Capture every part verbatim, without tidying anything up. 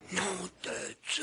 Nom de Dieu.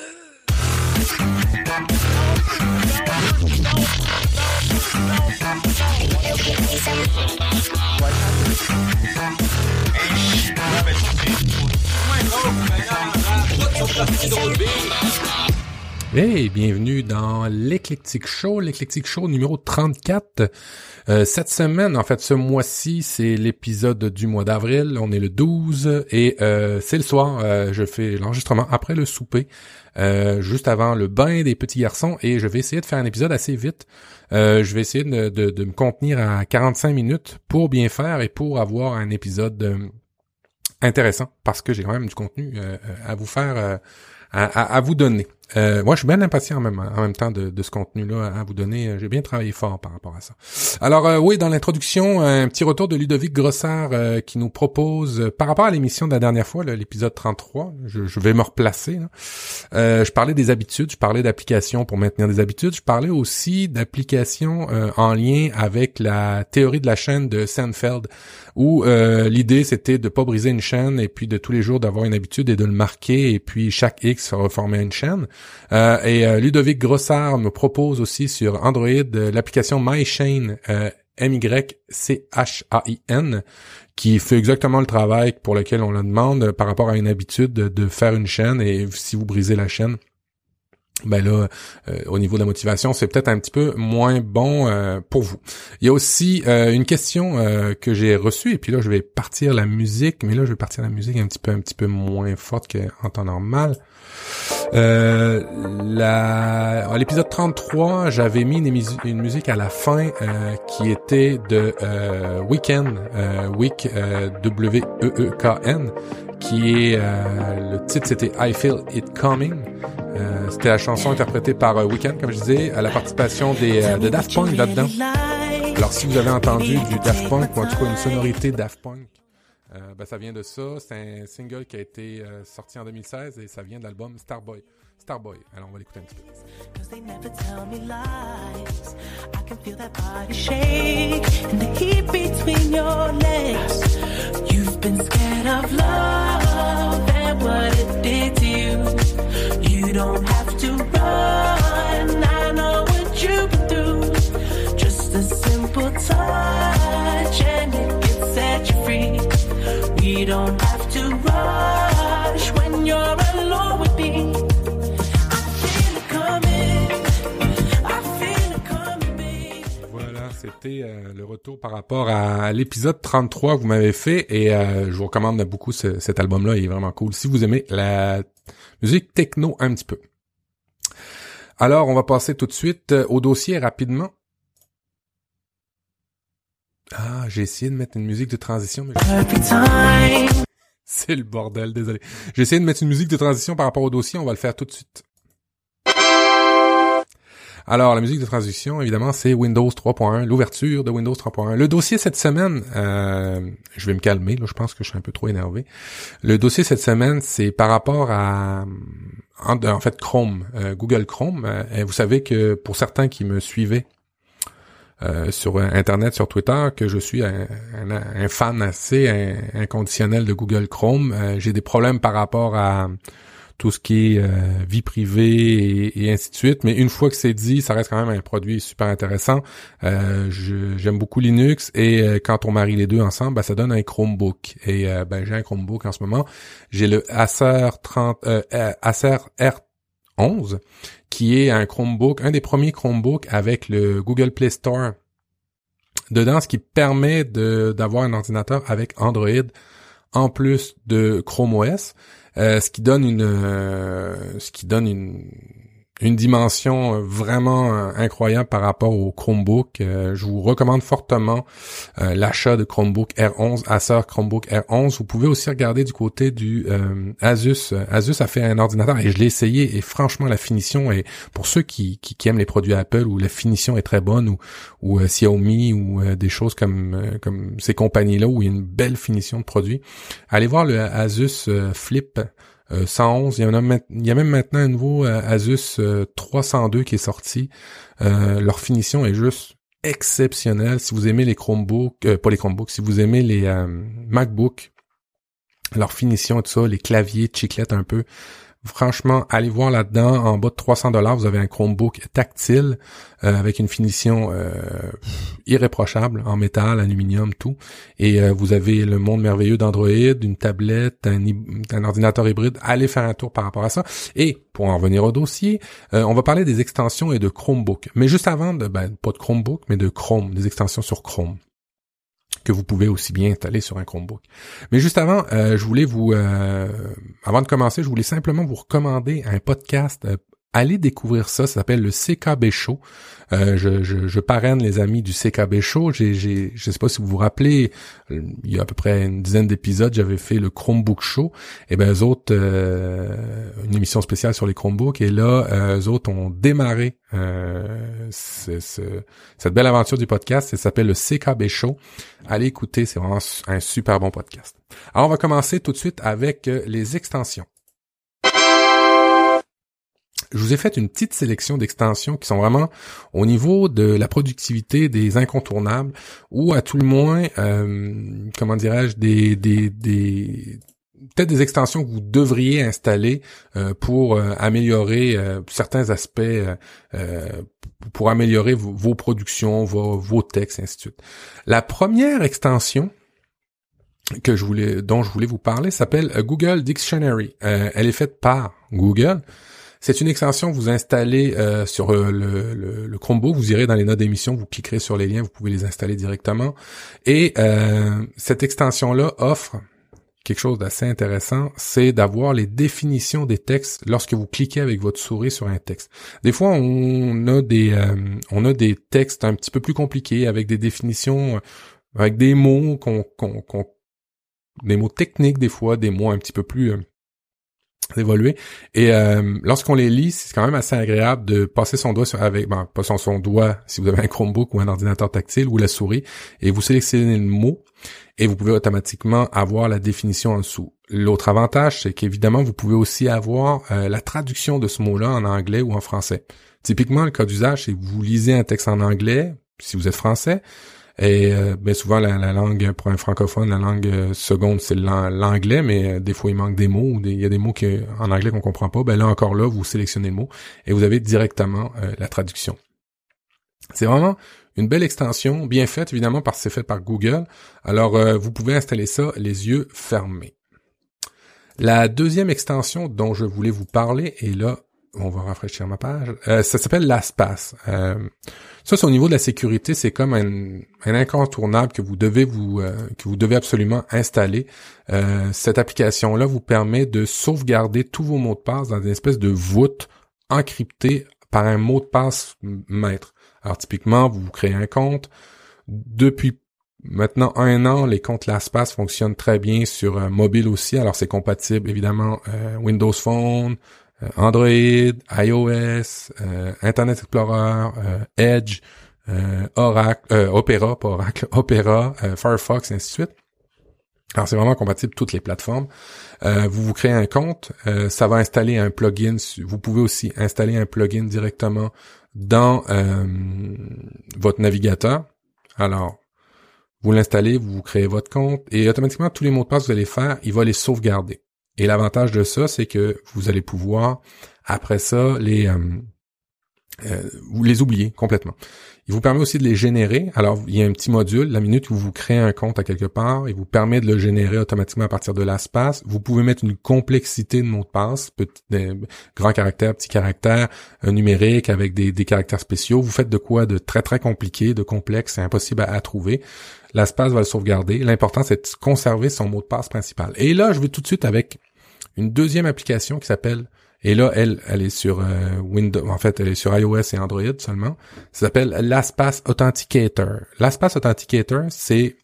Hey, bienvenue dans l'Eclectic Show, l'Eclectic Show numéro trente-quatre. Euh, cette semaine, en fait, ce mois-ci, c'est l'épisode du mois d'avril. On est le douze et euh, c'est le soir. Euh, je fais l'enregistrement après le souper, euh, juste avant le bain des petits garçons, et je vais essayer de faire un épisode assez vite. Euh, je vais essayer de, de, de me contenir à quarante-cinq minutes pour bien faire et pour avoir un épisode euh, intéressant, parce que j'ai quand même du contenu euh, à vous faire, euh, à, à, à vous donner. Euh, moi, je suis bien impatient en même, en même temps de, de ce contenu-là à vous donner. J'ai bien travaillé fort par rapport à ça. Alors, euh, oui, dans l'introduction, un petit retour de Ludovic Grossard euh, qui nous propose, euh, par rapport à l'émission de la dernière fois, là, l'épisode trente-trois, je, je vais me replacer. Là. Euh, je parlais des habitudes, je parlais d'applications pour maintenir des habitudes, je parlais aussi d'applications euh, en lien avec la théorie de la chaîne de Seinfeld, où euh, l'idée, c'était de pas briser une chaîne et puis de tous les jours d'avoir une habitude et de le marquer, et puis chaque X reformer une chaîne. Euh, et euh, Ludovic Grossard me propose aussi sur Android euh, l'application MyChain, euh, M Y C H A I N, qui fait exactement le travail pour lequel on la demande euh, par rapport à une habitude de, de faire une chaîne, et si vous brisez la chaîne, ben là, euh, au niveau de la motivation, c'est peut-être un petit peu moins bon euh, pour vous. Il y a aussi euh, une question euh, que j'ai reçue, et puis là, je vais partir la musique, mais là, je vais partir la musique un petit peu, un petit peu moins forte qu'en temps normal. Euh, la, à l'épisode trente-trois, j'avais mis une, ému- une musique à la fin euh, qui était de euh, Weeknd, euh, Week euh, W E E K N, qui est euh, le titre, c'était I Feel It Coming. Euh, c'était la chanson interprétée par euh, Weeknd, comme je disais, à la participation des euh, de Daft Punk là-dedans. Alors, si vous avez entendu du Daft Punk, ou en tout cas une sonorité Daft Punk, Euh, ben ça vient de ça. C'est un single qui a été euh, sorti en deux mille seize et ça vient de l'album Starboy. Starboy. Alors on va l'écouter un petit peu. Cause they never tell me lies. I can feel that body shake and the heat between your legs. You've been scared of love and what it did to you. You don't have to run. I know what you've been through. Just a simple touch and it can set you free. We don't have to rush when you're alone with me. I feel it coming, I feel it coming, baby. Voilà, c'était euh, le retour par rapport à l'épisode trente-trois que vous m'avez fait, et euh, je vous recommande beaucoup ce, cet album-là, il est vraiment cool si vous aimez la musique techno un petit peu. Alors, on va passer tout de suite au dossier rapidement. Ah, j'ai essayé de mettre une musique de transition, mais c'est le bordel, désolé. J'ai essayé de mettre une musique de transition par rapport au dossier, on va le faire tout de suite. Alors, la musique de transition, évidemment, c'est Windows trois point un, l'ouverture de Windows trois point un. Le dossier cette semaine, euh, je vais me calmer, là, je pense que je suis un peu trop énervé. Le dossier cette semaine, c'est par rapport à, en, en fait, Chrome, euh, Google Chrome. Euh, vous savez que pour certains qui me suivaient, Euh, sur Internet, sur Twitter, que je suis un, un, un fan assez un, inconditionnel de Google Chrome. Euh, j'ai des problèmes par rapport à tout ce qui est euh, vie privée et, et ainsi de suite. Mais une fois que c'est dit, ça reste quand même un produit super intéressant. Euh, je, j'aime beaucoup Linux, et euh, quand on marie les deux ensemble, ben, ça donne un Chromebook. Et euh, ben j'ai un Chromebook en ce moment. J'ai le Acer trente, euh, Acer R onze, qui est un Chromebook, un des premiers Chromebooks avec le Google Play Store dedans, ce qui permet de d'avoir un ordinateur avec Android en plus de Chrome O S, euh, ce qui donne une euh, ce qui donne une une dimension vraiment incroyable par rapport au Chromebook. Euh, je vous recommande fortement euh, l'achat de Chromebook R onze, Acer Chromebook R onze. Vous pouvez aussi regarder du côté du euh, Asus. Asus a fait un ordinateur et je l'ai essayé, et franchement la finition est, pour ceux qui, qui, qui aiment les produits Apple où la finition est très bonne, ou, ou euh, Xiaomi, ou euh, des choses comme euh, comme ces compagnies-là où il y a une belle finition de produit. Allez voir le Asus euh, Flip Euh, cent onze, il y en a, ma- il y a même maintenant un nouveau euh, Asus euh, trois cent deux qui est sorti. Euh, leur finition est juste exceptionnelle. Si vous aimez les Chromebooks, euh, pas les Chromebooks, si vous aimez les euh, MacBooks, leur finition et tout ça, les claviers, chiclettes un peu, franchement, allez voir là-dedans. En bas de trois cents dollars, vous avez un Chromebook tactile euh, avec une finition euh, irréprochable en métal, aluminium, tout. Et euh, vous avez le monde merveilleux d'Android, une tablette, un, un ordinateur hybride. Allez faire un tour par rapport à ça. Et pour en revenir au dossier, euh, on va parler des extensions et de Chromebook. Mais juste avant, de, ben, pas de Chromebook, mais de Chrome, des extensions sur Chrome, que vous pouvez aussi bien installer sur un Chromebook. Mais juste avant, euh, je voulais vous, euh, avant de commencer, je voulais simplement vous recommander un podcast. Euh, allez découvrir ça, ça s'appelle le C K B Show. Euh, je, je, je parraine les amis du C K B Show. J'ai, j'ai, je sais pas si vous vous rappelez, il y a à peu près une dizaine d'épisodes, j'avais fait le Chromebook Show. Et ben eux autres, euh, une émission spéciale sur les Chromebooks. Et là, euh, eux autres ont démarré euh, ce, ce, cette belle aventure du podcast. Ça s'appelle le C K B Show. Allez écouter, c'est vraiment un super bon podcast. Alors on va commencer tout de suite avec euh, les extensions. Je vous ai fait une petite sélection d'extensions qui sont vraiment au niveau de la productivité des incontournables, ou à tout le moins, euh, comment dirais-je, des, des, des peut-être des extensions que vous devriez installer euh, pour euh, améliorer euh, certains aspects, euh, euh, pour améliorer vos, vos productions, vos, vos textes, et ainsi de suite. La première extension que je voulais, dont je voulais vous parler s'appelle Google Dictionary. Euh, elle est faite par Google. C'est une extension que vous installez euh, sur euh, le, le, le Chromebook. Vous irez dans les notes d'émission, vous cliquerez sur les liens, vous pouvez les installer directement. Et euh, cette extension-là offre quelque chose d'assez intéressant, c'est d'avoir les définitions des textes lorsque vous cliquez avec votre souris sur un texte. Des fois, on a des euh, on a des textes un petit peu plus compliqués avec des définitions, avec des mots qu'on qu'on, qu'on des mots techniques des fois, des mots un petit peu plus euh, évoluer. Et euh, lorsqu'on les lit, c'est quand même assez agréable de passer son doigt sur, avec, ben, pas son, son doigt si vous avez un Chromebook ou un ordinateur tactile ou la souris, et vous sélectionnez le mot et vous pouvez automatiquement avoir la définition en dessous. L'autre avantage, c'est qu'évidemment, vous pouvez aussi avoir euh, la traduction de ce mot-là en anglais ou en français. Typiquement, le cas d'usage, c'est que vous lisez un texte en anglais, si vous êtes français, et euh, bien souvent la, la langue pour un francophone, la langue euh, seconde c'est l'anglais, mais euh, des fois il manque des mots, ou des, il y a des mots que, en anglais qu'on comprend pas. Ben là encore là, vous sélectionnez le mot et vous avez directement euh, la traduction. C'est vraiment une belle extension, bien faite évidemment parce que c'est fait par Google. Alors euh, vous pouvez installer ça les yeux fermés. La deuxième extension dont je voulais vous parler, et là on va rafraîchir ma page, euh, ça s'appelle LastPass. Euh, ça, c'est au niveau de la sécurité, c'est comme un, un incontournable que vous devez vous euh, que vous devez absolument installer. Euh, cette application-là vous permet de sauvegarder tous vos mots de passe dans une espèce de voûte encryptée par un mot de passe maître. Alors typiquement, vous vous créez un compte. Depuis maintenant un an, les comptes LastPass fonctionnent très bien sur euh, mobile aussi. Alors c'est compatible évidemment euh, Windows Phone, Android, iOS, euh, Internet Explorer, euh, Edge, euh, Oracle, euh, Opera, pas Oracle, Opera, euh, Firefox, et ainsi de suite. Alors, c'est vraiment compatible toutes les plateformes. Euh, vous vous créez un compte, euh, ça va installer un plugin. Vous pouvez aussi installer un plugin directement dans euh, votre navigateur. Alors, vous l'installez, vous vous créez votre compte et automatiquement, tous les mots de passe que vous allez faire, il va les sauvegarder. Et l'avantage de ça, c'est que vous allez pouvoir, après ça, les euh, euh, vous les oublier complètement. Il vous permet aussi de les générer. Alors, il y a un petit module, la minute où vous créez un compte à quelque part, il vous permet de le générer automatiquement à partir de LastPass. Vous pouvez mettre une complexité de mots de passe, petit, des, grands caractères, petits caractères, euh, numériques avec des, des caractères spéciaux. Vous faites de quoi de très très compliqué, de complexe, c'est impossible à, à trouver. LastPass va le sauvegarder. L'important, c'est de conserver son mot de passe principal. Et là, je vais tout de suite avec une deuxième application qui s'appelle, et là, elle, elle est sur euh, Windows, en fait, elle est sur iOS et Android seulement. Ça s'appelle LastPass Authenticator. LastPass Authenticator, c'est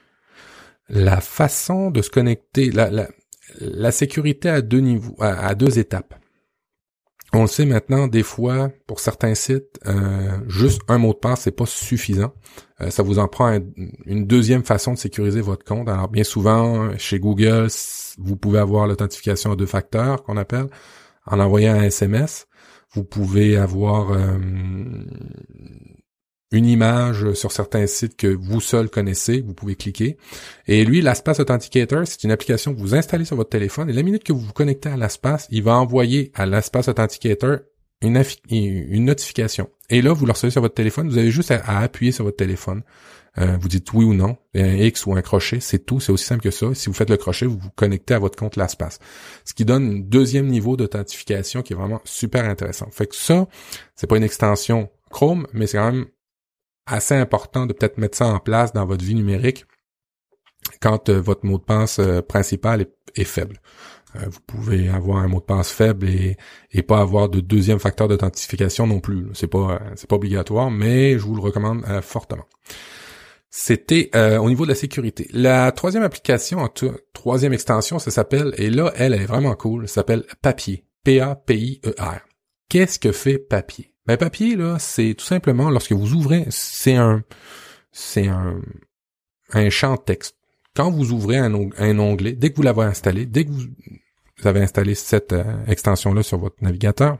la façon de se connecter, la, la, la sécurité à deux niveaux, à, à deux étapes. On le sait maintenant, des fois, pour certains sites, euh, juste un mot de passe, c'est pas suffisant. Euh, ça vous en prend un, une deuxième façon de sécuriser votre compte. Alors, bien souvent, chez Google, vous pouvez avoir l'authentification à deux facteurs, qu'on appelle, en envoyant un S M S. Vous pouvez avoir euh, une image sur certains sites que vous seul connaissez, vous pouvez cliquer. Et lui, LastPass Authenticator, c'est une application que vous installez sur votre téléphone, et la minute que vous vous connectez à LastPass, il va envoyer à LastPass Authenticator une, affi- une notification. Et là, vous le recevez sur votre téléphone, vous avez juste à, à appuyer sur votre téléphone. Euh, vous dites oui ou non, un X ou un crochet, c'est tout, c'est aussi simple que ça. Si vous faites le crochet, vous vous connectez à votre compte LastPass. Ce qui donne un deuxième niveau d'authentification qui est vraiment super intéressant. Fait que ça, c'est pas une extension Chrome, mais c'est quand même assez important de peut-être mettre ça en place dans votre vie numérique quand euh, votre mot de passe euh, principal est, est faible. Euh, vous pouvez avoir un mot de passe faible et, et pas avoir de deuxième facteur d'authentification non plus. C'est pas euh, c'est pas obligatoire, mais je vous le recommande euh, fortement. C'était euh, au niveau de la sécurité. La troisième application, en tout, troisième extension, ça s'appelle, et là, elle, elle est vraiment cool, ça s'appelle Papier. P A P I E R. Qu'est-ce que fait Papier? Ben, Papier, là, c'est tout simplement, lorsque vous ouvrez, c'est un, c'est un, un champ de texte. Quand vous ouvrez un, un onglet, dès que vous l'avez installé, dès que vous, vous avez installé cette euh, extension-là sur votre navigateur,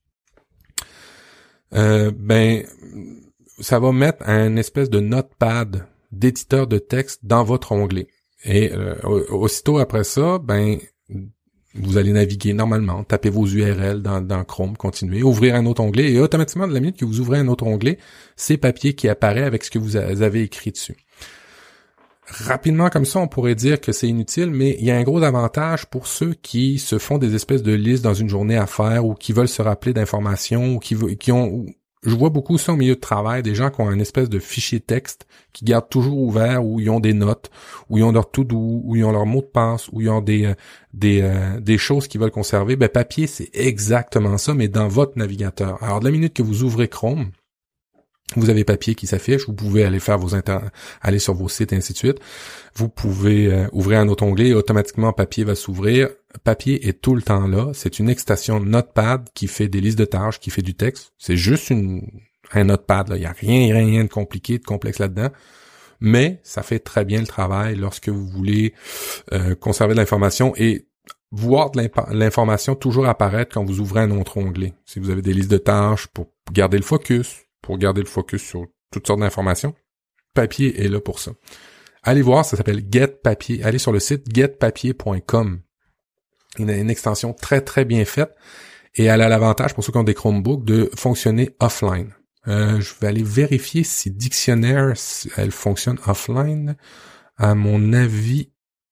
euh, ben, ça va mettre un espèce de notepad d'éditeur de texte dans votre onglet. Et euh, aussitôt après ça, ben vous allez naviguer normalement, taper vos U R L dans, dans Chrome, continuer, ouvrir un autre onglet, et automatiquement, de la minute que vous ouvrez un autre onglet, c'est Papier qui apparaît avec ce que vous avez écrit dessus. Rapidement comme ça, on pourrait dire que c'est inutile, mais il y a un gros avantage pour ceux qui se font des espèces de listes dans une journée à faire, ou qui veulent se rappeler d'informations, ou qui, qui ont... Ou, je vois beaucoup ça au milieu de travail, des gens qui ont un espèce de fichier texte qui gardent toujours ouvert, où ils ont des notes, où ils ont leur to-do, où ils ont leur mot de passe, où ils ont des des euh, des choses qu'ils veulent conserver. Ben Papier, c'est exactement ça, mais dans votre navigateur. Alors de la minute que vous ouvrez Chrome, vous avez Papier qui s'affiche, vous pouvez aller faire vos inter... aller sur vos sites et ainsi de suite. Vous pouvez euh, ouvrir un autre onglet et automatiquement Papier va s'ouvrir. Papier est tout le temps là. C'est une extension Notepad qui fait des listes de tâches, qui fait du texte. C'est juste une un Notepad, là. Il n'y a rien, rien de compliqué, de complexe là-dedans. Mais ça fait très bien le travail lorsque vous voulez euh, conserver de l'information et voir de l'information toujours apparaître quand vous ouvrez un autre onglet. Si vous avez des listes de tâches pour garder le focus, pour garder le focus sur toutes sortes d'informations, Papier est là pour ça. Allez voir, ça s'appelle Get Papier. Allez sur le site get papier point com. Il y a une extension très très bien faite et elle a l'avantage pour ceux qui ont des Chromebooks de fonctionner offline. Euh, je vais aller vérifier si Dictionnaire, elle fonctionne offline. À mon avis,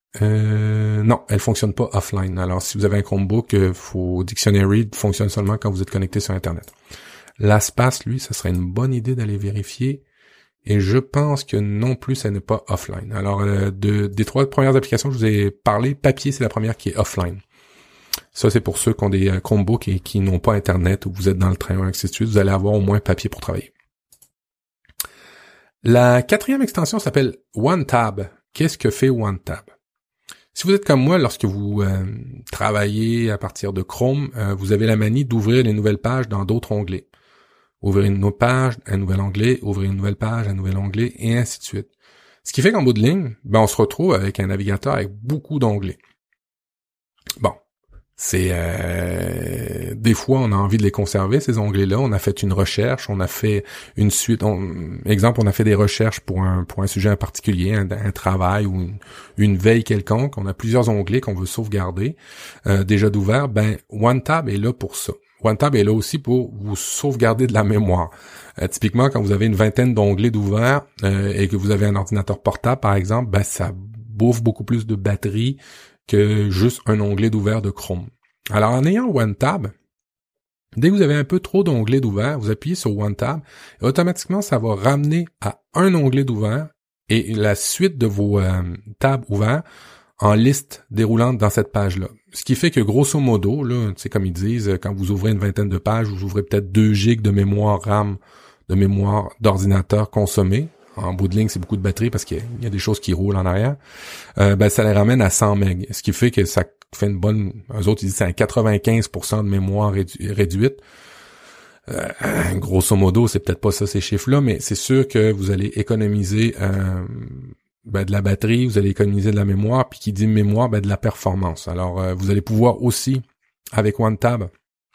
euh, non, elle fonctionne pas offline. Alors si vous avez un Chromebook, euh, faut Dictionary fonctionne seulement quand vous êtes connecté sur Internet. LastPass, lui, ça serait une bonne idée d'aller vérifier. Et je pense que non plus, ça n'est pas offline. Alors, euh, de, des trois premières applications que je vous ai parlé, Papier, c'est la première qui est offline. Ça, c'est pour ceux qui ont des euh, Chromebooks et qui n'ont pas Internet ou vous êtes dans le train, et ainsi de suite. Vous allez avoir au moins Papier pour travailler. La quatrième extension s'appelle OneTab. Qu'est-ce que fait OneTab? Si vous êtes comme moi, lorsque vous euh, travaillez à partir de Chrome, euh, vous avez la manie d'ouvrir les nouvelles pages dans d'autres onglets. Ouvrir une autre page, un nouvel onglet, ouvrir une nouvelle page, un nouvel onglet, et ainsi de suite. Ce qui fait qu'en bout de ligne, ben on se retrouve avec un navigateur avec beaucoup d'onglets. Bon, c'est euh, des fois on a envie de les conserver, ces onglets-là. On a fait une recherche, on a fait une suite. On, exemple, on a fait des recherches pour un pour un sujet en particulier, un, un travail ou une, une veille quelconque. On a plusieurs onglets qu'on veut sauvegarder euh, déjà d'ouvert. Ben OneTab est là pour ça. OneTab est là aussi pour vous sauvegarder de la mémoire. Euh, typiquement, quand vous avez une vingtaine d'onglets d'ouvert euh, et que vous avez un ordinateur portable, par exemple, ben ça bouffe beaucoup plus de batterie que juste un onglet d'ouvert de Chrome. Alors, en ayant OneTab, dès que vous avez un peu trop d'onglets d'ouvert, vous appuyez sur OneTab, et automatiquement, ça va ramener à un onglet d'ouvert et la suite de vos euh, tabs ouverts en liste déroulante dans cette page-là. Ce qui fait que, grosso modo, là, c'est comme ils disent, quand vous ouvrez une vingtaine de pages, vous ouvrez peut-être deux gigs de mémoire RAM, de mémoire d'ordinateur consommée. En bout de ligne, c'est beaucoup de batterie parce qu'il y a des choses qui roulent en arrière. Euh, ben, ça les ramène à cent mégas. Ce qui fait que ça fait une bonne... Eux autres, ils disent que c'est un quatre-vingt-quinze pour cent de mémoire rédu... réduite. Euh, grosso modo, c'est peut-être pas ça ces chiffres-là, mais c'est sûr que vous allez économiser... Euh, Ben, de la batterie, vous allez économiser de la mémoire, puis qui dit mémoire, ben, de la performance. Alors, euh, vous allez pouvoir aussi, avec OneTab,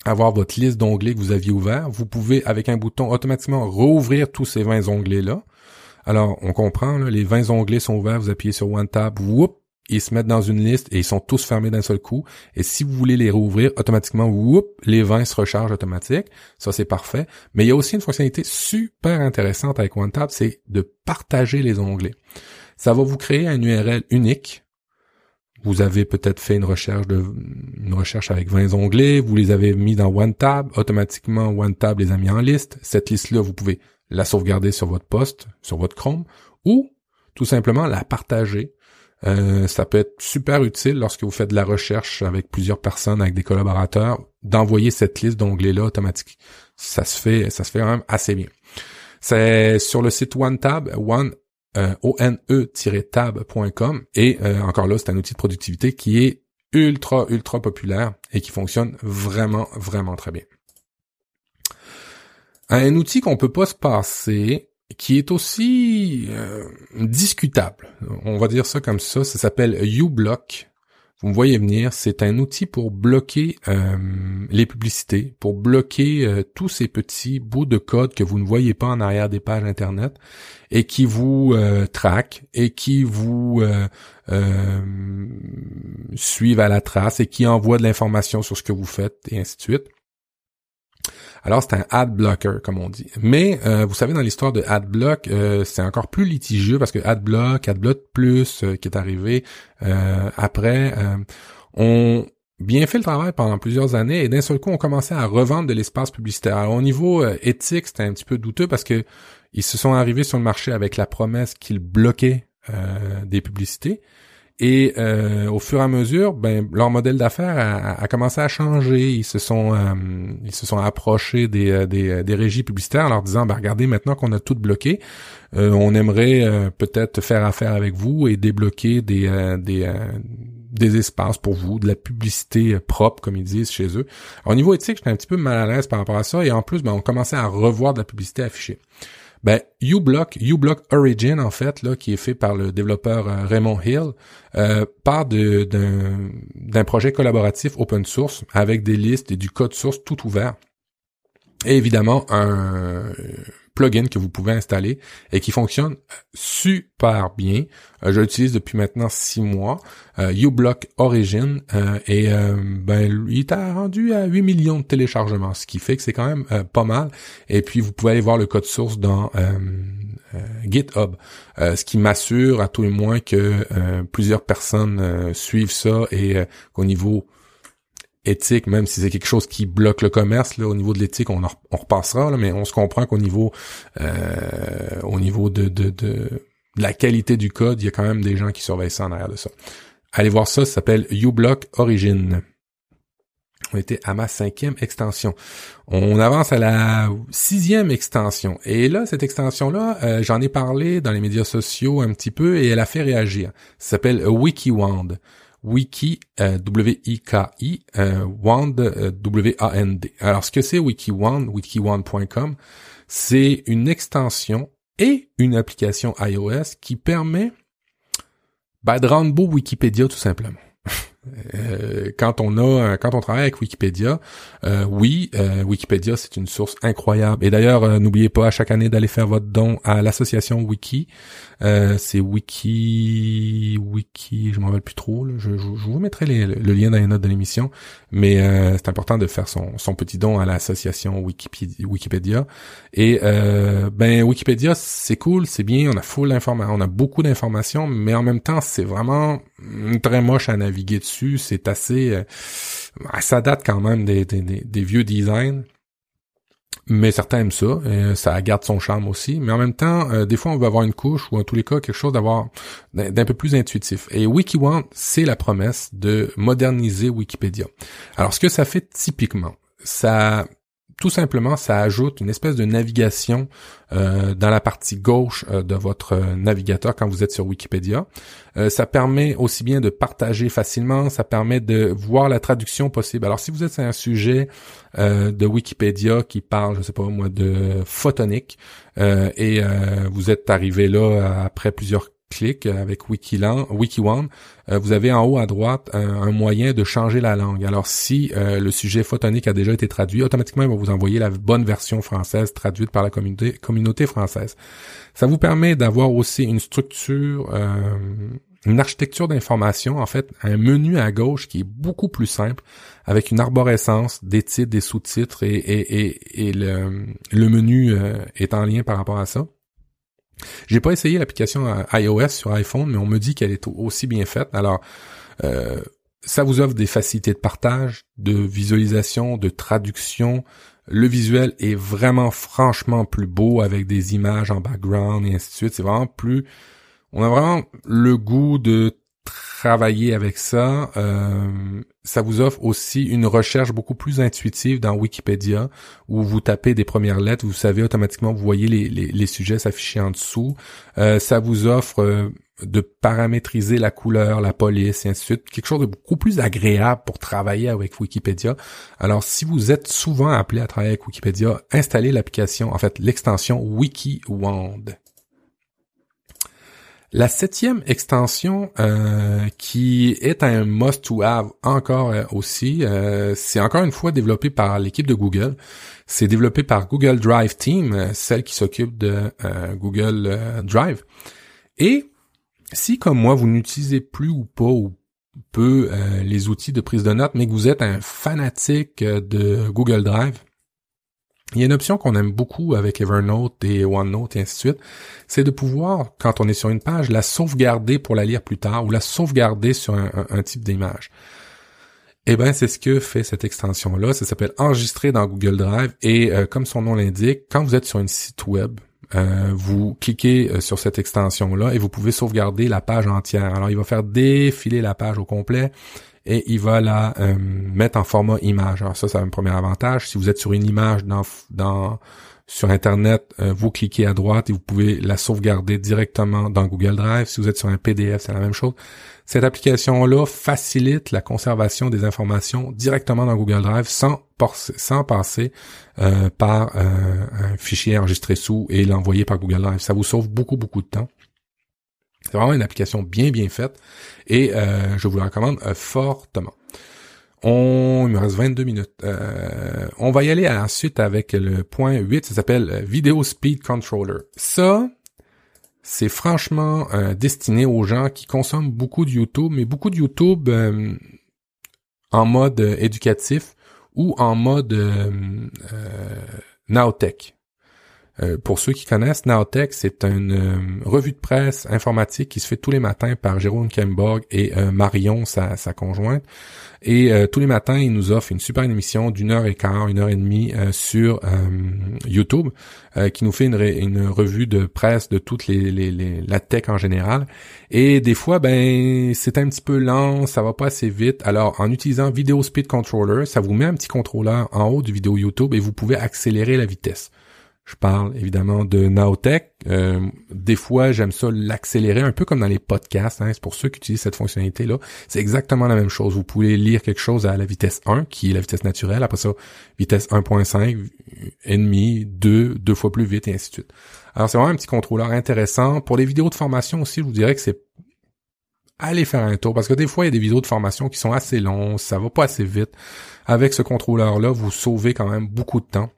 avoir votre liste d'onglets que vous aviez ouvert, vous pouvez, avec un bouton, automatiquement rouvrir tous ces vingt onglets-là. Alors, on comprend, là, les vingt onglets sont ouverts, vous appuyez sur One Tab, whoop, ils se mettent dans une liste et ils sont tous fermés d'un seul coup. Et si vous voulez les rouvrir, automatiquement, whoop, les vingt se rechargent automatique. Ça, c'est parfait. Mais il y a aussi une fonctionnalité super intéressante avec One Tab, c'est de partager les onglets. Ça va vous créer un U R L unique. Vous avez peut-être fait une recherche de une recherche avec vingt onglets, vous les avez mis dans OneTab, automatiquement OneTab les a mis en liste. Cette liste-là, vous pouvez la sauvegarder sur votre poste, sur votre Chrome, ou tout simplement la partager. Euh, ça peut être super utile lorsque vous faites de la recherche avec plusieurs personnes, avec des collaborateurs, d'envoyer cette liste d'onglets-là automatique. Ça se fait, ça se fait quand même assez bien. C'est sur le site OneTab, One Euh, o n e tiret tab point com et euh, encore là, c'est un outil de productivité qui est ultra, ultra populaire et qui fonctionne vraiment, vraiment très bien. Un outil qu'on peut pas se passer, qui est aussi euh, discutable, on va dire ça comme ça, ça s'appelle uBlock. Vous me voyez venir, c'est un outil pour bloquer euh, les publicités, pour bloquer euh, tous ces petits bouts de code que vous ne voyez pas en arrière des pages Internet et qui vous euh, traquent et qui vous euh, euh, suivent à la trace et qui envoient de l'information sur ce que vous faites et ainsi de suite. Alors, c'est un ad blocker, comme on dit. Mais, euh, vous savez, dans l'histoire de AdBlock, euh, c'est encore plus litigieux parce que AdBlock, AdBlock Plus, euh, qui est arrivé euh, après, euh, ont bien fait le travail pendant plusieurs années et d'un seul coup, on commençait à revendre de l'espace publicitaire. Alors, au niveau euh, éthique, c'était un petit peu douteux parce que ils se sont arrivés sur le marché avec la promesse qu'ils bloquaient euh, des publicités. Et euh, au fur et à mesure, ben leur modèle d'affaires a, a commencé à changer. Ils se sont euh, ils se sont approchés des, des des régies publicitaires en leur disant ben regardez, maintenant qu'on a tout bloqué, euh, on aimerait euh, peut-être faire affaire avec vous et débloquer des euh, des euh, des espaces pour vous, de la publicité propre comme ils disent chez eux. Alors, au niveau éthique, j'étais un petit peu mal à l'aise par rapport à ça et en plus ben on commençait à revoir de la publicité affichée. Ben, uBlock, uBlock Origin, en fait, là, qui est fait par le développeur euh, Raymond Hill, euh, part de, d'un, d'un projet collaboratif open source avec des listes et du code source tout ouvert. Et évidemment, un plugin que vous pouvez installer et qui fonctionne super bien. Euh, je l'utilise depuis maintenant six mois. Euh, uBlock Origin euh, et euh, ben il est rendu à huit millions de téléchargements, ce qui fait que c'est quand même euh, pas mal. Et puis vous pouvez aller voir le code source dans euh, euh, GitHub, euh, ce qui m'assure à tout le moins que euh, plusieurs personnes euh, suivent ça et euh, qu'au niveau éthique, même si c'est quelque chose qui bloque le commerce, là, au niveau de l'éthique, on, en, on repassera, là, mais on se comprend qu'au niveau euh, au niveau de, de, de, de la qualité du code, il y a quand même des gens qui surveillent ça en arrière de ça. Allez voir ça, ça s'appelle uBlock Origin. On était à ma cinquième extension. On avance à la sixième extension. Et là, cette extension-là, euh, j'en ai parlé dans les médias sociaux un petit peu et elle a fait réagir. Ça s'appelle WikiWand. Wiki, euh, W I K I, euh, Wand, euh, W A N D. Alors, ce que c'est WikiWand, wikiwand point com, c'est une extension et une application iOS qui permet ben, de rendre beau Wikipédia tout simplement. Euh, quand on a, quand on travaille avec Wikipédia, euh, oui, euh, Wikipédia c'est une source incroyable. Et d'ailleurs, euh, n'oubliez pas à chaque année d'aller faire votre don à l'association Wiki. Euh, c'est Wiki, Wiki, je m'en rappelle plus trop. Là. Je, je, je vous mettrai les, le lien dans les notes de l'émission, mais euh, c'est important de faire son, son petit don à l'association Wikipédia. Wikipédia. Et euh, ben Wikipédia c'est cool, c'est bien, on a full d'informations, on a beaucoup d'informations, mais en même temps c'est vraiment très moche à naviguer dessus. C'est assez, euh, ça date quand même des, des, des vieux designs. Mais certains aiment ça, et ça garde son charme aussi. Mais en même temps, euh, des fois, on veut avoir une couche ou en tous les cas quelque chose d'avoir d'un peu plus intuitif. Et WikiWand, c'est la promesse de moderniser Wikipédia. Alors, ce que ça fait typiquement, ça, tout simplement, ça ajoute une espèce de navigation euh, dans la partie gauche euh, de votre navigateur quand vous êtes sur Wikipédia. Euh, ça permet aussi bien de partager facilement, ça permet de voir la traduction possible. Alors, si vous êtes sur un sujet euh, de Wikipédia qui parle, je sais pas moi, de photonique, euh, et euh, vous êtes arrivé là après plusieurs clic avec Wikilan, WikiOne, euh, vous avez en haut à droite un, un moyen de changer la langue. Alors si euh, le sujet photonique a déjà été traduit, automatiquement il va vous envoyer la bonne version française traduite par la communauté, communauté française. Ça vous permet d'avoir aussi une structure, euh, une architecture d'information, en fait, un menu à gauche qui est beaucoup plus simple, avec une arborescence, des titres, des sous-titres, et, et, et, et le, le menu euh, est en lien par rapport à ça. J'ai pas essayé l'application iOS sur iPhone, mais on me dit qu'elle est aussi bien faite. Alors, euh, ça vous offre des facilités de partage, de visualisation, de traduction. Le visuel est vraiment franchement plus beau avec des images en background et ainsi de suite. C'est vraiment plus... On a vraiment le goût de travailler avec ça. Euh, ça vous offre aussi une recherche beaucoup plus intuitive dans Wikipédia, où vous tapez des premières lettres, vous savez automatiquement, vous voyez les, les, les sujets s'afficher en dessous. Euh, ça vous offre euh, de paramétriser la couleur, la police, et ainsi de suite. Quelque chose de beaucoup plus agréable pour travailler avec Wikipédia. Alors, si vous êtes souvent appelé à travailler avec Wikipédia, installez l'application, en fait, l'extension WikiWand. La septième extension euh, qui est un must-to-have encore euh, aussi, euh, c'est encore une fois développé par l'équipe de Google. C'est développé par Google Drive Team, euh, celle qui s'occupe de euh, Google euh, Drive. Et si, comme moi, vous n'utilisez plus ou pas ou peu euh, les outils de prise de notes, mais que vous êtes un fanatique de Google Drive, il y a une option qu'on aime beaucoup avec Evernote et OneNote et ainsi de suite, c'est de pouvoir, quand on est sur une page, la sauvegarder pour la lire plus tard ou la sauvegarder sur un, un, un type d'image. Eh ben, c'est ce que fait cette extension-là. Ça s'appelle Enregistrer dans Google Drive et euh, comme son nom l'indique, quand vous êtes sur un site web, euh, vous cliquez euh, sur cette extension-là et vous pouvez sauvegarder la page entière. Alors, il va faire défiler la page au complet et il va la euh, mettre en format image. Alors ça, c'est un premier avantage. Si vous êtes sur une image dans, dans sur Internet, euh, vous cliquez à droite et vous pouvez la sauvegarder directement dans Google Drive. Si vous êtes sur un P D F, c'est la même chose. Cette application-là facilite la conservation des informations directement dans Google Drive sans, sans passer euh, par euh, un fichier enregistré sous et l'envoyer par Google Drive. Ça vous sauve beaucoup, beaucoup de temps. C'est vraiment une application bien, bien faite et euh, je vous la recommande euh, fortement. On, il me reste vingt-deux minutes. Euh, on va y aller ensuite avec le point huit, ça s'appelle Video Speed Controller. Ça, c'est franchement euh, destiné aux gens qui consomment beaucoup de YouTube, mais beaucoup de YouTube euh, en mode euh, éducatif ou en mode euh, euh, Nowtech. Euh, pour ceux qui connaissent, Nowtech, c'est une euh, revue de presse informatique qui se fait tous les matins par Jérôme Kemborg et euh, Marion, sa, sa conjointe. Et euh, tous les matins, il nous offre une super émission d'une heure et quart, une heure et demie euh, sur euh, YouTube, euh, qui nous fait une, ré, une revue de presse de toutes les, les, les la tech en général. Et des fois, ben c'est un petit peu lent, ça va pas assez vite. Alors, en utilisant Video Speed Controller, ça vous met un petit contrôleur en haut du vidéo YouTube et vous pouvez accélérer la vitesse. Je parle évidemment de Nowtech. Euh, des fois, j'aime ça l'accélérer, un peu comme dans les podcasts. Hein, c'est pour ceux qui utilisent cette fonctionnalité-là. C'est exactement la même chose. Vous pouvez lire quelque chose à la vitesse un, qui est la vitesse naturelle. Après ça, vitesse un virgule cinq, et demi, deux, deux fois plus vite, et ainsi de suite. Alors, c'est vraiment un petit contrôleur intéressant. Pour les vidéos de formation aussi, je vous dirais que c'est allez faire un tour, parce que des fois, il y a des vidéos de formation qui sont assez longues, ça va pas assez vite. Avec ce contrôleur-là, vous sauvez quand même beaucoup de temps.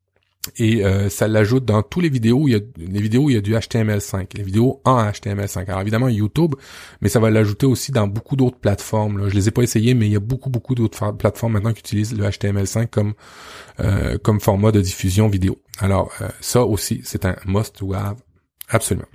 Et euh, ça l'ajoute dans tous les vidéos où il y a les vidéos où il y a du H T M L cinq, les vidéos en H T M L cinq. Alors évidemment YouTube, mais ça va l'ajouter aussi dans beaucoup d'autres plateformes. Là. Je les ai pas essayées, mais il y a beaucoup beaucoup d'autres plateformes maintenant qui utilisent le H T M L cinq comme euh, comme format de diffusion vidéo. Alors euh, ça aussi c'est un must to have absolument.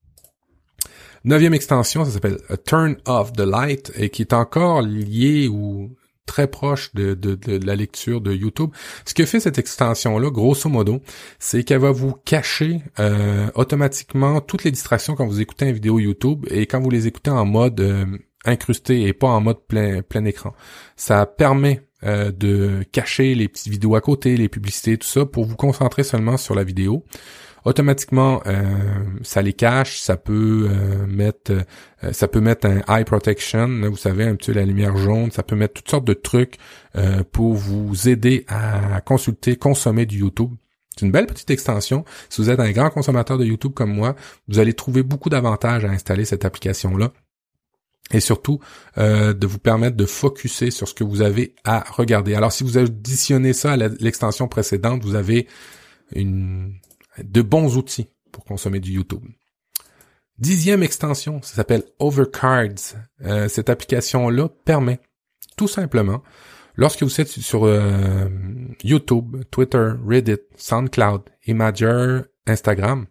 Neuvième extension, ça s'appelle Turn Off the Light et qui est encore lié ou très proche de, de, de la lecture de YouTube. Ce que fait cette extension-là, grosso modo, c'est qu'elle va vous cacher euh, automatiquement toutes les distractions quand vous écoutez une vidéo YouTube et quand vous les écoutez en mode euh, incrusté et pas en mode plein, plein écran. Ça permet euh, de cacher les petites vidéos à côté, les publicités, tout ça, pour vous concentrer seulement sur la vidéo. Automatiquement, euh, ça les cache, ça peut euh, mettre euh, ça peut mettre un eye protection, là, vous savez, un petit peu la lumière jaune, ça peut mettre toutes sortes de trucs euh, pour vous aider à consulter, consommer du YouTube C'est une belle petite extension. Si vous êtes un grand consommateur de YouTube comme moi, vous allez trouver beaucoup d'avantages à installer cette application-là. Et surtout, euh, de vous permettre de focusser sur ce que vous avez à regarder. Alors, si vous additionnez ça à la, l'extension précédente, vous avez une, de bons outils pour consommer du YouTube. Dixième extension, ça s'appelle Overcards. Euh, cette application-là permet, tout simplement, lorsque vous êtes sur euh, YouTube, Twitter, Reddit, SoundCloud, Imager, Instagram,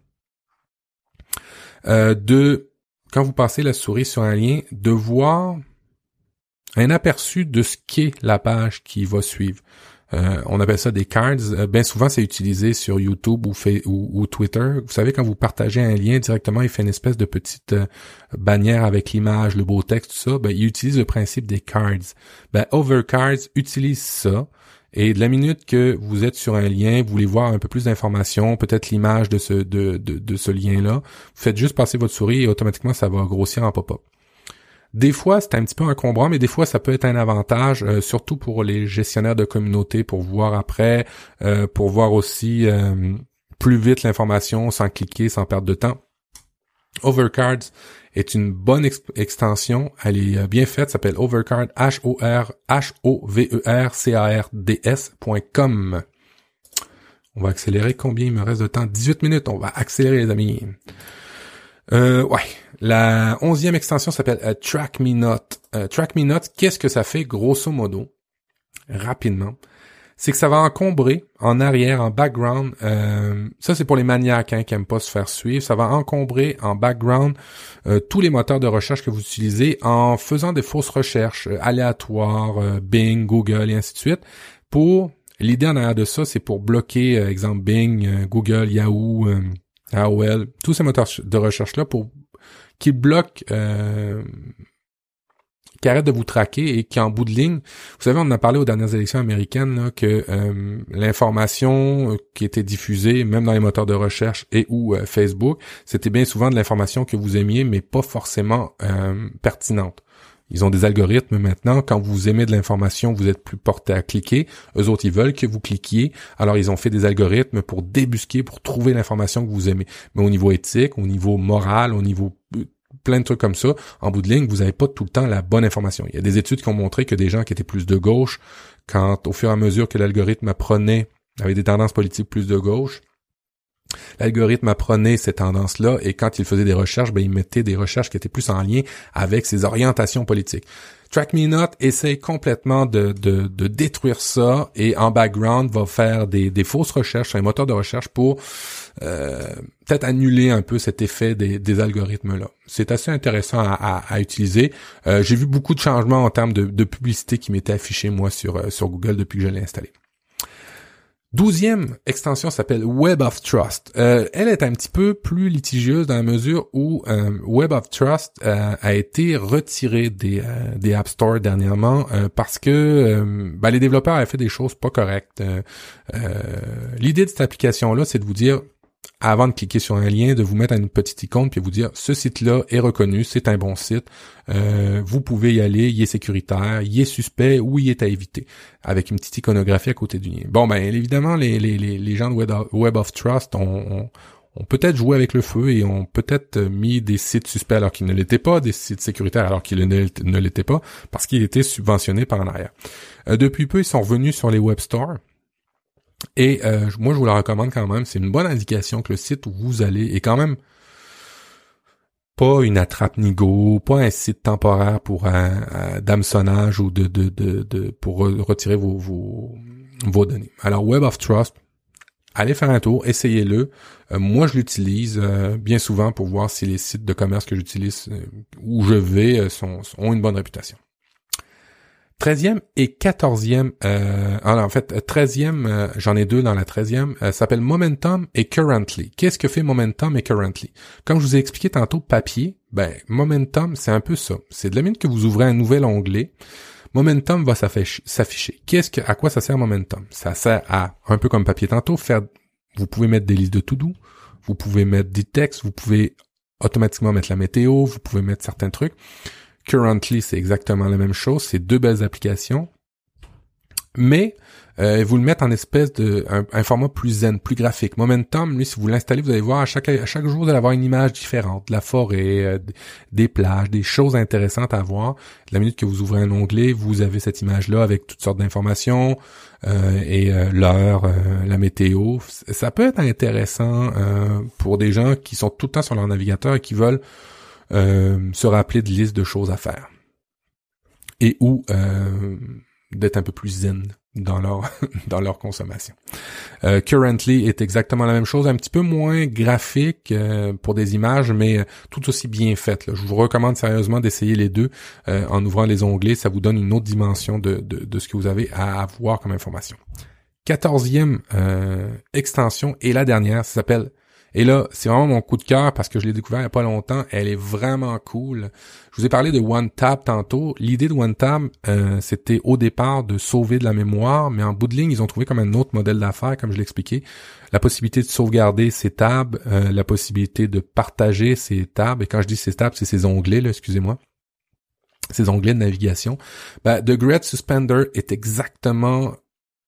euh, de quand vous passez la souris sur un lien, de voir un aperçu de ce qu'est la page qui va suivre. Euh, on appelle ça des cards. Euh, bien souvent, c'est utilisé sur YouTube ou, fait, ou, ou Twitter. Vous savez, quand vous partagez un lien directement, il fait une espèce de petite euh, bannière avec l'image, le beau texte, tout ça. Ben, il utilise le principe des cards. Ben, Overcards utilise ça. Et de la minute que vous êtes sur un lien, vous voulez voir un peu plus d'informations, peut-être l'image de ce de, de, de ce lien-là, vous faites juste passer votre souris et automatiquement, ça va grossir en pop-up. Des fois, c'est un petit peu encombrant, mais des fois, ça peut être un avantage, euh, surtout pour les gestionnaires de communauté, pour voir après, euh, pour voir aussi euh, plus vite l'information sans cliquer, sans perdre de temps. Overcards est une bonne ex- extension, elle est bien faite, ça s'appelle Overcard, H O R H O V E R C A R D S point com. On va accélérer, combien il me reste de temps? dix-huit minutes, on va accélérer les amis. Euh, ouais, la onzième extension s'appelle uh, Track Me Not. Uh, Track Me Not, qu'est-ce que ça fait grosso modo? Rapidement. C'est que ça va encombrer en arrière, en background, euh, ça c'est pour les maniaques hein, qui aiment pas se faire suivre, ça va encombrer en background euh, tous les moteurs de recherche que vous utilisez en faisant des fausses recherches euh, aléatoires, euh, Bing, Google et ainsi de suite. Pour l'idée en arrière de ça, c'est pour bloquer, euh, exemple Bing, euh, Google, Yahoo, euh, A O L, tous ces moteurs de recherche-là pour qu'ils bloquent euh, qui arrête de vous traquer et qui, en bout de ligne, vous savez, on en a parlé aux dernières élections américaines, là, que euh, l'information qui était diffusée, même dans les moteurs de recherche et ou euh, Facebook, c'était bien souvent de l'information que vous aimiez, mais pas forcément euh, pertinente. Ils ont des algorithmes maintenant. Quand vous aimez de l'information, vous êtes plus porté à cliquer. Eux autres, ils veulent que vous cliquiez. Alors, ils ont fait des algorithmes pour débusquer, pour trouver l'information que vous aimez. Mais au niveau éthique, au niveau moral, au niveau plein de trucs comme ça, en bout de ligne, vous n'avez pas tout le temps la bonne information. Il y a des études qui ont montré que des gens qui étaient plus de gauche, quand au fur et à mesure que l'algorithme apprenait, avait des tendances politiques plus de gauche, l'algorithme apprenait ces tendances-là et quand il faisait des recherches, ben il mettait des recherches qui étaient plus en lien avec ses orientations politiques. Track Me Not essaie complètement de, de, de détruire ça et en background va faire des, des fausses recherches sur un moteur de recherche pour euh, peut-être annuler un peu cet effet des, des algorithmes-là. C'est assez intéressant à, à, à utiliser. Euh, j'ai vu beaucoup de changements en termes de, de publicité qui m'étaient affichés moi sur, sur Google depuis que je l'ai installé. Douzième extension s'appelle Web of Trust. Euh, elle est un petit peu plus litigieuse dans la mesure où euh, Web of Trust euh, a été retiré des, euh, des App Store dernièrement euh, parce que euh, ben, les développeurs avaient fait des choses pas correctes. Euh, euh, l'idée de cette application-là, c'est de vous dire, avant de cliquer sur un lien, de vous mettre une petite icône puis vous dire ce site-là est reconnu, c'est un bon site, euh, vous pouvez y aller, il est sécuritaire, il est suspect ou il est à éviter, avec une petite iconographie à côté du lien. Bon ben évidemment les les les gens de Web of, Web of Trust ont, ont, ont peut-être joué avec le feu et ont peut-être mis des sites suspects alors qu'ils ne l'étaient pas, des sites sécuritaires alors qu'ils ne, ne l'étaient pas, parce qu'ils étaient subventionnés par en arrière. Euh, depuis peu, ils sont revenus sur les web stores. Et euh, moi, je vous le recommande quand même. C'est une bonne indication que le site où vous allez est quand même pas une attrape-nigo, pas un site temporaire pour un, un d'hameçonnage ou de, de, de, de pour retirer vos, vos, vos données. Alors, Web of Trust, allez faire un tour, essayez-le. Euh, moi, je l'utilise euh, bien souvent pour voir si les sites de commerce que j'utilise, euh, où je vais, euh, sont, ont une bonne réputation. Treizième et quatorzième, euh, en fait, treizième, euh, j'en ai deux dans la treizième, euh, s'appelle Momentum et Currently. Qu'est-ce que fait Momentum et Currently? Comme je vous ai expliqué tantôt, papier, ben, Momentum, c'est un peu ça. C'est de la minute que vous ouvrez un nouvel onglet, Momentum va s'afficher. Qu'est-ce que, à quoi ça sert Momentum? Ça sert à, un peu comme papier tantôt, faire, vous pouvez mettre des listes de to-do, vous pouvez mettre des textes, vous pouvez automatiquement mettre la météo, vous pouvez mettre certains trucs. Currently, c'est exactement la même chose. C'est deux belles applications. mais euh, vous le mettez en espèce de un, un format plus zen, plus graphique. Momentum, lui, si vous l'installez, vous allez voir à chaque à chaque jour, vous allez avoir une image différente, de la forêt, euh, des plages, des choses intéressantes à voir. La minute que vous ouvrez un onglet, vous avez cette image-là avec toutes sortes d'informations euh, et euh, l'heure, euh, la météo. Ça peut être intéressant euh, pour des gens qui sont tout le temps sur leur navigateur et qui veulent euh, se rappeler de listes de choses à faire et ou euh, d'être un peu plus zen dans leur dans leur consommation. Euh, Currently est exactement la même chose, un petit peu moins graphique euh, pour des images, mais euh, tout aussi bien faite. Là. Je vous recommande sérieusement d'essayer les deux euh, en ouvrant les onglets. Ça vous donne une autre dimension de, de, de ce que vous avez à avoir comme information. Quatorzième euh, extension et la dernière, ça s'appelle... Et là, c'est vraiment mon coup de cœur parce que je l'ai découvert il n'y a pas longtemps. Elle est vraiment cool. Je vous ai parlé de OneTab tantôt. L'idée de OneTab, euh, c'était au départ de sauver de la mémoire, mais en bout de ligne, ils ont trouvé comme un autre modèle d'affaires, comme je l'ai expliqué. La possibilité de sauvegarder ses tabs, euh, la possibilité de partager ses tabs. Et quand je dis ses tabs, c'est ses onglets, là, excusez-moi. Ces onglets de navigation. Ben, The Great Suspender est exactement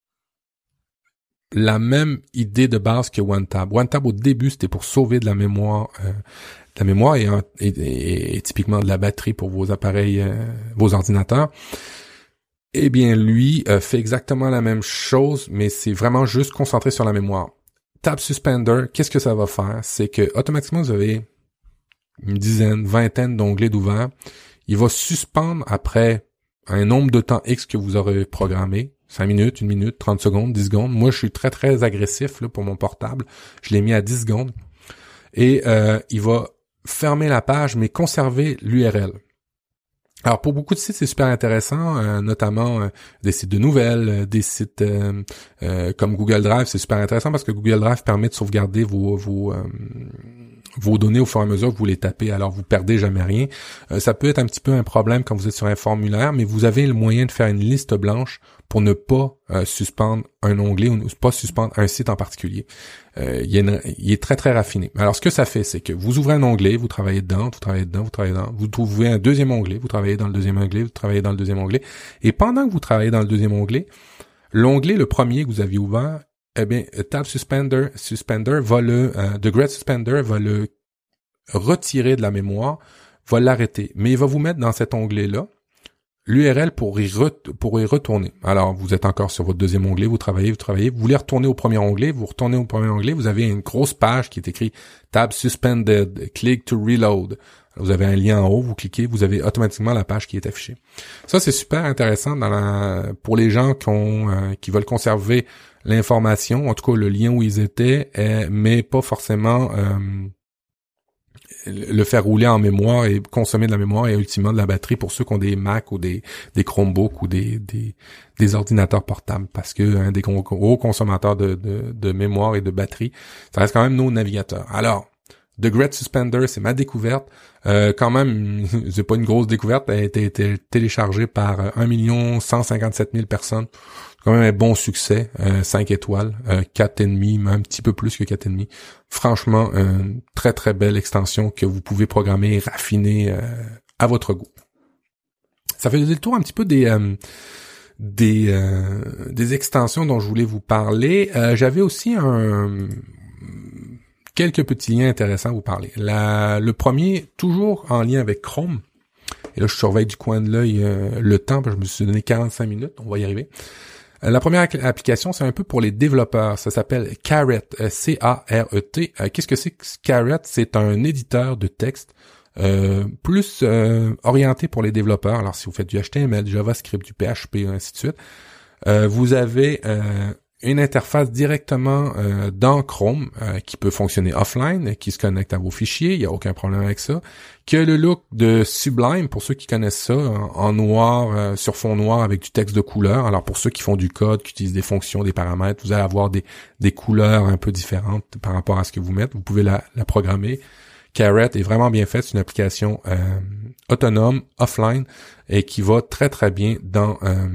la même idée de base que OneTab. OneTab, au début, c'était pour sauver de la mémoire, euh, de la mémoire et, et, et, et typiquement de la batterie pour vos appareils, euh, vos ordinateurs. Eh bien, lui euh, fait exactement la même chose, mais c'est vraiment juste concentré sur la mémoire. Tab Suspender, qu'est-ce que ça va faire? C'est que automatiquement, vous avez une dizaine, vingtaine d'onglets d'ouvert. Il va suspendre après un nombre de temps X que vous aurez programmé. cinq minutes, une minute, trente secondes, dix secondes. Moi, je suis très, très agressif là, pour mon portable. Je l'ai mis à dix secondes. Et euh, il va fermer la page, mais conserver l'U R L. Alors, pour beaucoup de sites, c'est super intéressant, euh, notamment euh, des sites de nouvelles, euh, des sites euh, euh, comme Google Drive. C'est super intéressant parce que Google Drive permet de sauvegarder vos vos euh, vos données au fur et à mesure que vous les tapez, alors vous perdez jamais rien. Euh, ça peut être un petit peu un problème quand vous êtes sur un formulaire, mais vous avez le moyen de faire une liste blanche pour ne pas euh, suspendre un onglet ou ne pas suspendre un site en particulier. Euh, il, est une, il est très très raffiné. Alors ce que ça fait, c'est que vous ouvrez un onglet, vous travaillez dedans, vous travaillez dedans, vous travaillez dedans, vous trouvez un deuxième onglet, vous travaillez dans le deuxième onglet, vous travaillez dans le deuxième onglet, et pendant que vous travaillez dans le deuxième onglet, l'onglet, le premier que vous aviez ouvert, eh bien, Tab Suspender, Suspender va le, euh, The Great Suspender va le retirer de la mémoire, va l'arrêter. Mais il va vous mettre dans cet onglet-là l'U R L pour y, re- pour y retourner. Alors, vous êtes encore sur votre deuxième onglet, vous travaillez, vous travaillez, vous voulez retourner au premier onglet, vous retournez au premier onglet, vous avez une grosse page qui est écrite Tab Suspended, click to reload. Vous avez un lien en haut, vous cliquez, vous avez automatiquement la page qui est affichée. Ça, c'est super intéressant dans la, pour les gens qui, ont, euh, qui veulent conserver l'information, en tout cas le lien où ils étaient, euh, mais pas forcément euh, le faire rouler en mémoire et consommer de la mémoire et ultimement de la batterie pour ceux qui ont des Mac ou des, des Chromebooks ou des, des, des ordinateurs portables, parce que un des gros, gros consommateurs de, de, de mémoire et de batterie, ça reste quand même nos navigateurs. Alors, The Great Suspender, c'est ma découverte. Euh, quand même, c'est pas une grosse découverte. Elle a été, été téléchargée par un million cent cinquante-sept mille personnes. C'est quand même un bon succès. Euh, cinq étoiles, euh, quatre et demi, même un petit peu plus que quatre et demi. Franchement, une très très belle extension que vous pouvez programmer et raffiner euh, à votre goût. Ça fait le tour un petit peu des euh, des euh, des extensions dont je voulais vous parler. Euh, j'avais aussi un quelques petits liens intéressants à vous parler. La, le premier, toujours en lien avec Chrome. Et là, je surveille du coin de l'œil euh, le temps, parce que je me suis donné quarante-cinq minutes. On va y arriver. Euh, la première application, c'est un peu pour les développeurs. Ça s'appelle Caret, euh, C A R E T. Euh, qu'est-ce que c'est que Caret? C'est un éditeur de texte euh, plus euh, orienté pour les développeurs. Alors, si vous faites du H T M L, du JavaScript, du P H P, ainsi de suite, euh, vous avez... Euh, une interface directement euh, dans Chrome euh, qui peut fonctionner offline, qui se connecte à vos fichiers, il n'y a aucun problème avec ça, qui a le look de Sublime, pour ceux qui connaissent ça, en, en noir, euh, sur fond noir avec du texte de couleur. Alors pour ceux qui font du code, qui utilisent des fonctions, des paramètres, vous allez avoir des, des couleurs un peu différentes par rapport à ce que vous mettez. Vous pouvez la, la programmer. Caret est vraiment bien faite, c'est une application euh, autonome, offline, et qui va très très bien dans euh,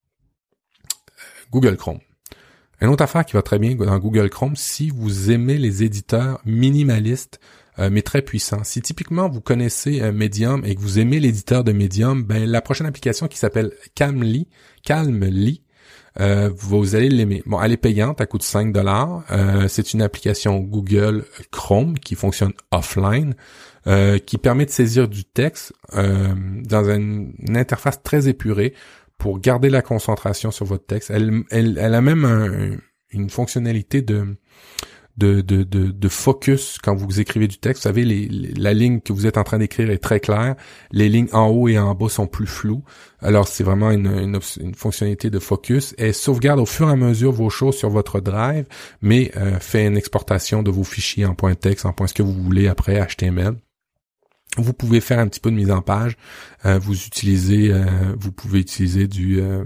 Google Chrome. Une autre affaire qui va très bien dans Google Chrome, si vous aimez les éditeurs minimalistes, euh, mais très puissants. Si typiquement vous connaissez euh, Medium et que vous aimez l'éditeur de Medium, ben la prochaine application qui s'appelle Calmly, Calmly, euh, vous allez l'aimer. Bon, elle est payante, elle coûte cinq dollars. Euh, c'est une application Google Chrome qui fonctionne offline, euh, qui permet de saisir du texte euh, dans une, une interface très épurée pour garder la concentration sur votre texte. Elle, elle, elle a même un, une fonctionnalité de De, de, de, de focus quand vous écrivez du texte. Vous savez, les, les, la ligne que vous êtes en train d'écrire est très claire. Les lignes en haut et en bas sont plus floues. Alors, c'est vraiment une, une, une fonctionnalité de focus. Elle sauvegarde au fur et à mesure vos choses sur votre drive, mais euh, fait une exportation de vos fichiers en point texte, en point ce que vous voulez après, H T M L. Vous pouvez faire un petit peu de mise en page. Euh, vous utilisez, euh, vous pouvez utiliser du... Euh,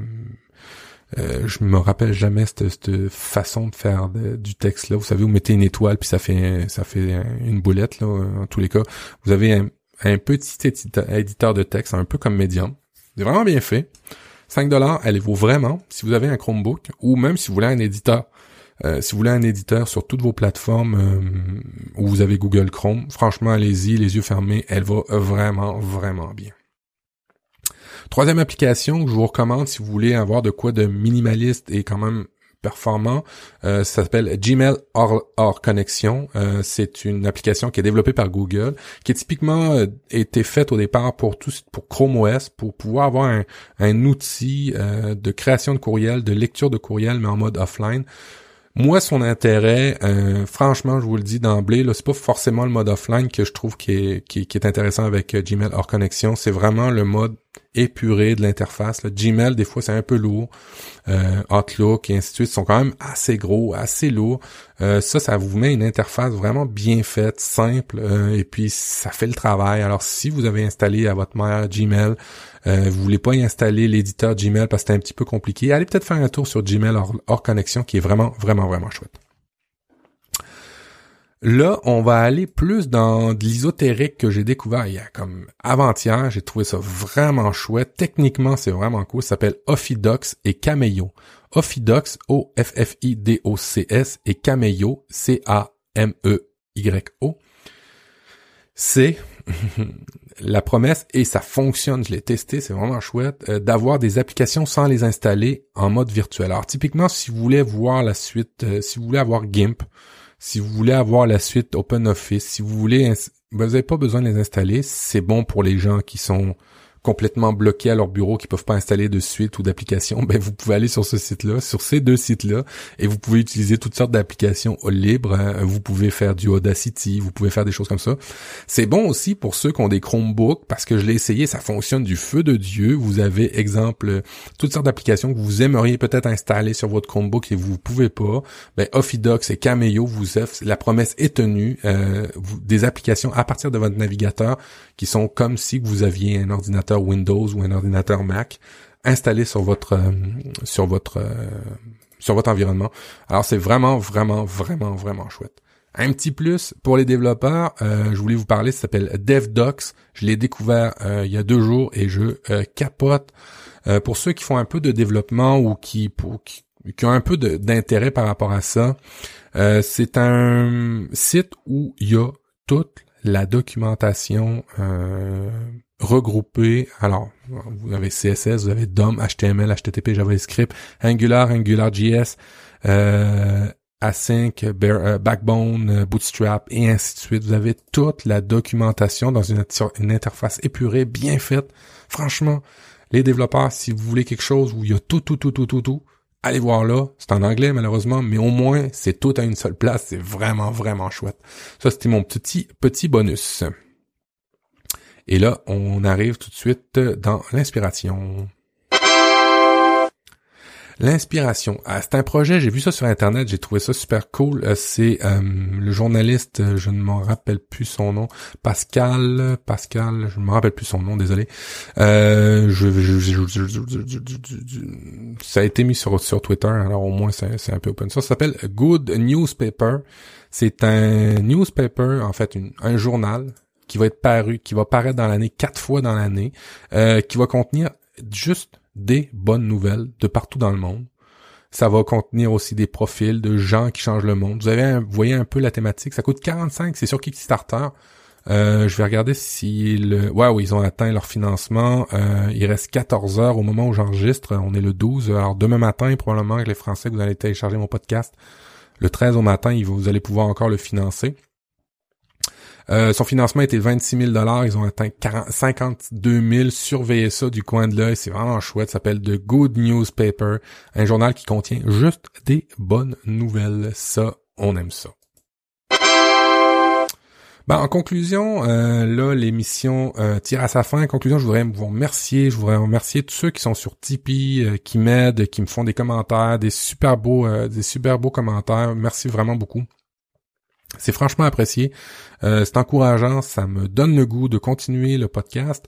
Euh, je me rappelle jamais cette, cette façon de faire de, du texte là. Vous savez, vous mettez une étoile puis ça fait ça fait une boulette là. En tous les cas, vous avez un, un petit éditeur de texte, un peu comme Medium. C'est vraiment bien fait. cinq dollars, elle vaut vraiment. Si vous avez un Chromebook ou même si vous voulez un éditeur, euh, si vous voulez un éditeur sur toutes vos plateformes euh, où vous avez Google Chrome, franchement, allez-y, les yeux fermés. Elle va vraiment vraiment bien. Troisième application que je vous recommande si vous voulez avoir de quoi de minimaliste et quand même performant, euh, ça s'appelle Gmail hors, hors connexion. Euh, c'est une application qui est développée par Google, qui a typiquement euh, été faite au départ pour tout, pour Chrome O S, pour pouvoir avoir un, un outil euh, de création de courriel, de lecture de courriel, mais en mode offline. Moi, son intérêt, euh, franchement, je vous le dis d'emblée, là, c'est pas forcément le mode offline que je trouve qui est, qui, qui est intéressant avec euh, Gmail hors connexion. C'est vraiment le mode épuré de l'interface. Là. Gmail, des fois, c'est un peu lourd. Euh, Outlook et ainsi de suite sont quand même assez gros, assez lourds. Euh, ça, ça vous met une interface vraiment bien faite, simple, euh, et puis ça fait le travail. Alors, si vous avez installé à votre mère Gmail, euh, vous voulez pas y installer l'éditeur Gmail parce que c'est un petit peu compliqué, allez peut-être faire un tour sur Gmail hors, hors connexion, qui est vraiment, vraiment, vraiment chouette. Là, on va aller plus dans de l'ésotérique que j'ai découvert il y a comme avant-hier. J'ai trouvé ça vraiment chouette. Techniquement, c'est vraiment cool. Ça s'appelle Ophidocs et Cameo. Ophidocs, O F F I D O C S, et Cameo, C A M E Y O. C'est la promesse, et ça fonctionne, je l'ai testé, c'est vraiment chouette, euh, d'avoir des applications sans les installer en mode virtuel. Alors, typiquement, si vous voulez voir la suite, euh, si vous voulez avoir GIMP, si vous voulez avoir la suite OpenOffice, si vous voulez, ins- vous n'avez pas besoin de les installer. C'est bon pour les gens qui sont complètement bloqués à leur bureau, qui peuvent pas installer de suite ou d'application. Ben, vous pouvez aller sur ce site-là, sur ces deux sites-là, et vous pouvez utiliser toutes sortes d'applications libres. Hein. Vous pouvez faire du Audacity, vous pouvez faire des choses comme ça. C'est bon aussi pour ceux qui ont des Chromebooks, parce que je l'ai essayé, ça fonctionne du feu de Dieu. Vous avez, exemple, toutes sortes d'applications que vous aimeriez peut-être installer sur votre Chromebook et vous pouvez pas. Ben, Ophidocs et Cameo vous offrent, la promesse est tenue, euh, vous, des applications à partir de votre navigateur qui sont comme si vous aviez un ordinateur Windows ou un ordinateur Mac installé sur votre euh, sur votre euh, sur votre environnement. Alors c'est vraiment vraiment vraiment vraiment chouette. Un petit plus pour les développeurs, euh, je voulais vous parler, ça s'appelle DevDocs. Je l'ai découvert euh, il y a deux jours et je euh, capote. Euh, pour ceux qui font un peu de développement ou qui pour qui, qui ont un peu de, d'intérêt par rapport à ça, euh, c'est un site où il y a toute la documentation euh, regroupée. Alors, vous avez C S S, vous avez D O M, H T M L, H T T P, JavaScript, Angular, AngularJS, euh, Async, Bear, euh, Backbone, Bootstrap, et ainsi de suite. Vous avez toute la documentation dans une, une interface épurée, bien faite. Franchement, les développeurs, si vous voulez quelque chose où il y a tout, tout, tout, tout, tout, tout, allez voir là. C'est en anglais, malheureusement, mais au moins, c'est tout à une seule place. C'est vraiment, vraiment chouette. Ça, c'était mon petit, petit bonus. Et là, on arrive tout de suite dans l'inspiration. L'inspiration. Ah, c'est un projet, j'ai vu ça sur Internet, j'ai trouvé ça super cool. Euh, c'est euh, le journaliste, je ne m'en rappelle plus son nom, Pascal, Pascal, je ne m'en rappelle plus son nom, désolé. Euh, je, je, je, je, je, je, je, ça a été mis sur, sur Twitter, alors au moins c'est, c'est un peu open. Ça, ça s'appelle Good Newspaper. C'est un newspaper, en fait, une, un journal qui va être paru, qui va paraître dans l'année, quatre fois dans l'année, euh, qui va contenir juste des bonnes nouvelles de partout dans le monde. Ça va contenir aussi des profils de gens qui changent le monde. Vous avez, un, vous voyez un peu la thématique. Ça coûte quarante-cinq, c'est sur Kickstarter. Euh, je vais regarder si le... Ouais, oui, ils ont atteint leur financement. Euh, il reste quatorze heures au moment où j'enregistre. On est le douze. Alors, demain matin, probablement, avec les Français, vous allez télécharger mon podcast. Le treize au matin, vous allez pouvoir encore le financer. Euh, son financement était vingt-six mille dollars. Ils ont atteint quarante, cinquante-deux mille. Surveillez ça du coin de l'œil. C'est vraiment chouette. Ça s'appelle The Good Newspaper. Un journal qui contient juste des bonnes nouvelles. Ça, on aime ça. Ben, en conclusion, euh, là, l'émission euh, tire à sa fin. En conclusion, je voudrais vous remercier. Je voudrais remercier tous ceux qui sont sur Tipeee, euh, qui m'aident, qui me font des commentaires, des super beaux, euh, des super beaux commentaires. Merci vraiment beaucoup. C'est franchement apprécié. Euh, c'est encourageant. Ça me donne le goût de continuer le podcast.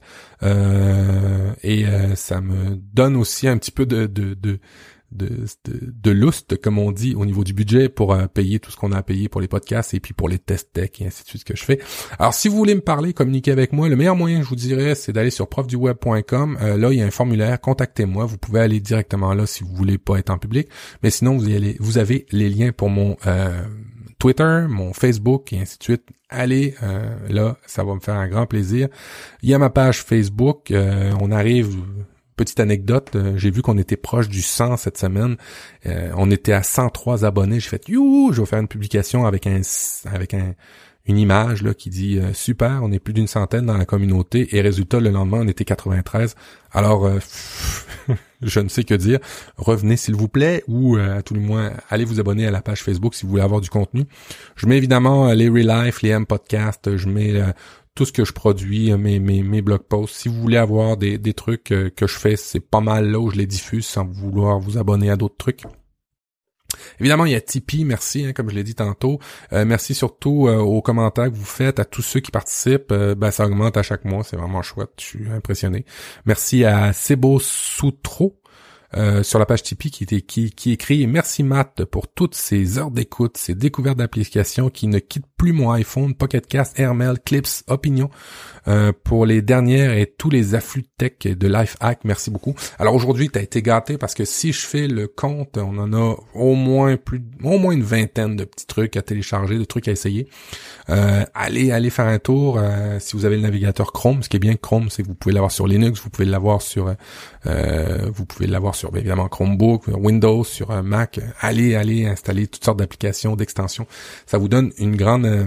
Euh, et euh, ça me donne aussi un petit peu de... de, de De, de, de louste, comme on dit, au niveau du budget pour euh, payer tout ce qu'on a à payer pour les podcasts et puis pour les tests tech et ainsi de suite que je fais. Alors, si vous voulez me parler, communiquer avec moi, le meilleur moyen, je vous dirais, c'est d'aller sur prof du web point com. Euh, là, il y a un formulaire, contactez-moi. Vous pouvez aller directement là si vous voulez pas être en public. Mais sinon, vous y allez, vous avez les liens pour mon euh, Twitter, mon Facebook et ainsi de suite. Allez, euh, là, ça va me faire un grand plaisir. Il y a ma page Facebook. Euh, on arrive... Petite anecdote, euh, j'ai vu qu'on était proche du cent cette semaine. Euh, on était à cent trois abonnés. J'ai fait youhou, je vais faire une publication avec un avec un une image là qui dit euh, super, on est plus d'une centaine dans la communauté et résultat le lendemain on était quatre-vingt-treize. Alors euh, je ne sais que dire. Revenez s'il vous plaît ou euh, à tout le moins allez vous abonner à la page Facebook si vous voulez avoir du contenu. Je mets évidemment euh, les Real Life, les M Podcasts, je mets euh, tout ce que je produis, mes mes mes blog posts. Si vous voulez avoir des des trucs euh, que je fais, c'est pas mal là où je les diffuse sans vouloir vous abonner à d'autres trucs. Évidemment, il y a Tipeee, merci, hein, comme je l'ai dit tantôt. Euh, merci surtout euh, aux commentaires que vous faites, à tous ceux qui participent. Euh, ben, ça augmente à chaque mois, c'est vraiment chouette, je suis impressionné. Merci à Sebo Soutro. Euh, sur la page Tipeee qui, était, qui, qui écrit « Merci Matt pour toutes ces heures d'écoute, ces découvertes d'applications qui ne quittent plus mon iPhone, Pocket Cast, Airmail, Clips, Opinion euh, pour les dernières et tous les afflux tech de Lifehack. Merci beaucoup. » Alors aujourd'hui, tu as été gâté parce que si je fais le compte, on en a au moins plus, au moins une vingtaine de petits trucs à télécharger, de trucs à essayer. Euh, allez, allez faire un tour euh, si vous avez le navigateur Chrome. Ce qui est bien Chrome, c'est que vous pouvez l'avoir sur Linux, vous pouvez l'avoir sur, euh, vous pouvez l'avoir sur évidemment Chromebook, Windows, sur un Mac. Allez, allez installer toutes sortes d'applications, d'extensions. Ça vous donne une grande, euh,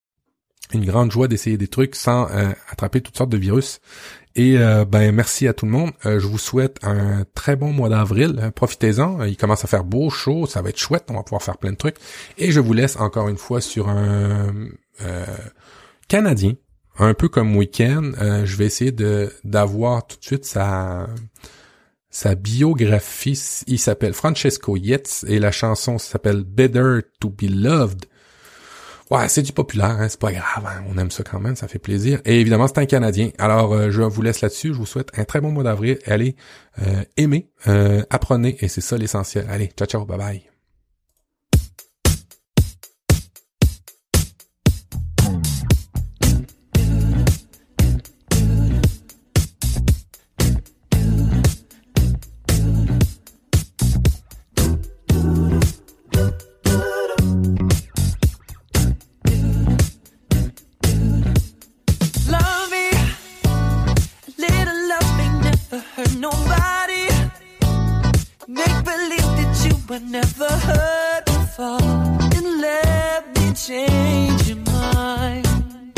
une grande joie d'essayer des trucs sans euh, attraper toutes sortes de virus. Et euh, ben merci à tout le monde. Euh, je vous souhaite un très bon mois d'avril. Euh, profitez-en. Il commence à faire beau, chaud. Ça va être chouette. On va pouvoir faire plein de trucs. Et je vous laisse encore une fois sur un euh, Canadien, un peu comme Weekend. Euh, je vais essayer de d'avoir tout de suite sa sa biographie. Il s'appelle Francesco Yates et la chanson s'appelle Better to be Loved. Ouais, c'est du populaire, hein, c'est pas grave, hein, on aime ça quand même, ça fait plaisir. Et évidemment, c'est un Canadien. Alors, euh, je vous laisse là-dessus, je vous souhaite un très bon mois d'avril. Allez, euh, aimez, euh, apprenez, et c'est ça l'essentiel. Allez, ciao, ciao, bye bye. Never heard before, and let me change your mind.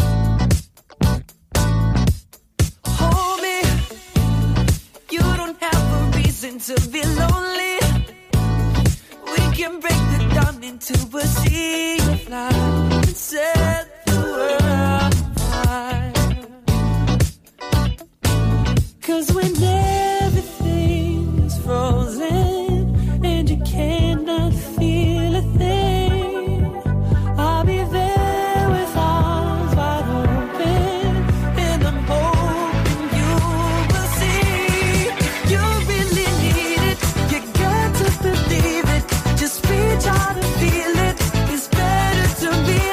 Hold me, you don't have a reason to be lonely. We can break the dawn into a sea of light and set the world on fire. 'Cause when everything is frozen and you cannot feel a thing, I'll be there with arms wide open, and I'm hoping you will see. You really need it, you got to believe it, just reach out and feel it. It's better to be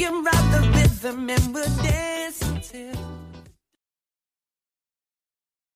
can ride the rhythm and we'll dance until